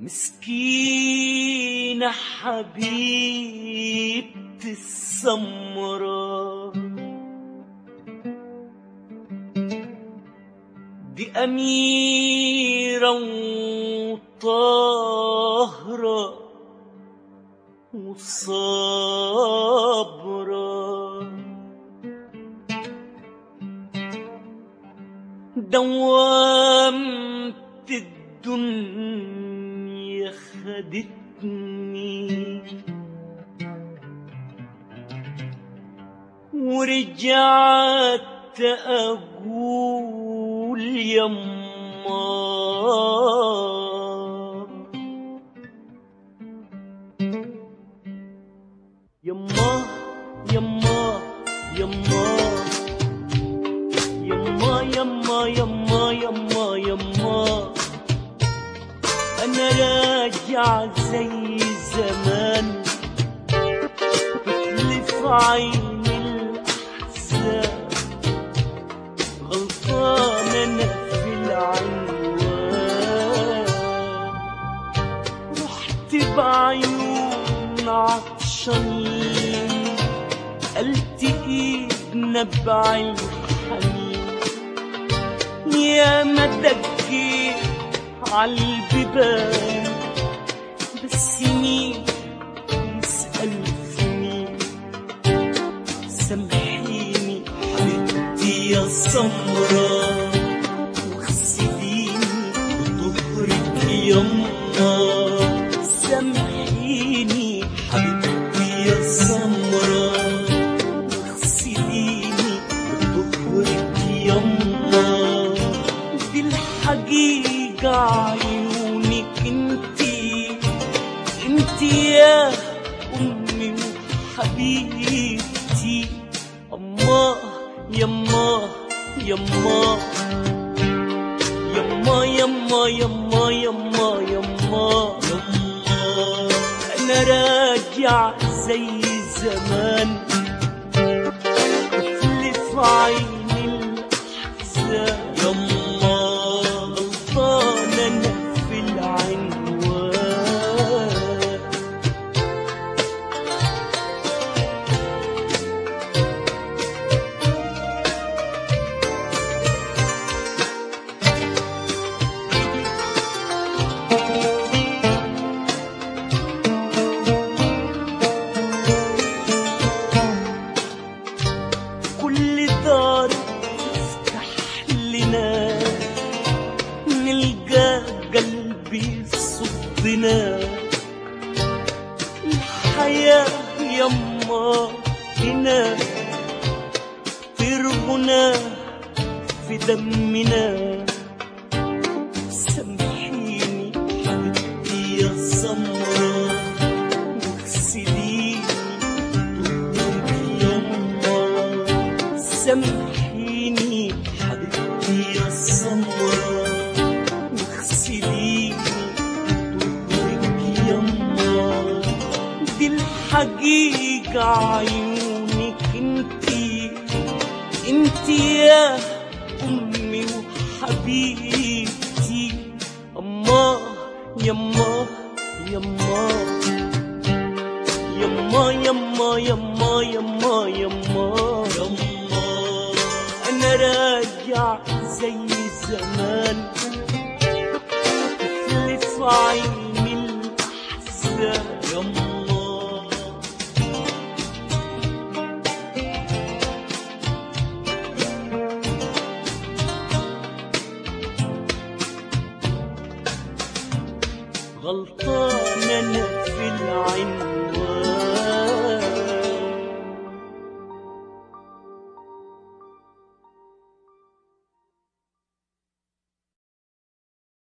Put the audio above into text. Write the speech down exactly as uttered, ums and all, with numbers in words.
مسكينة حبيبتي السمرا، دي أميرة وطاهرة وصابرة، دوامت الدنيا خدتني ورجعت أقول يما يما يما يما يما يما يما يما يما أنا راجع زي زمان، بتلف عيني الأحزان، غلطان أنا في العنوان، رحت بعيون عطشانين التقي بنبع الحنين، يا ما دقيت عالبيبان بس مين يسأل في مين، سامحيني حبيبتي يا سمرا واغسليني بطهرك يما، سامحيني حبيبتي يا سمرا واغسليني بطهرك يما، دي الحقيقة عيونك انتي انتي يا أمي وحبيبتي، أما يما يما يما يما يما يما يما أنا راجع زي زمان، بتلف عيني الأحزان، يما غلطان أنا في العنوان. كل دار تفتح لنا نلقى قلبي صدنا، الحياة يما هنا تربنا في دمنا، سامحيني حبيبتي يا سمرا واغسليني بطهرك يما، سامحيني حبيبتي يا سمرا واغسليني بطهرك يما، دي الحقيقة عيونك انتي انتي يا أمي وحبيبتي، أما يما يما يما يما يما يما يما أنا راجع زي زمان، بتلف عيني الأحزان، يما غلطان أنا في العنوان.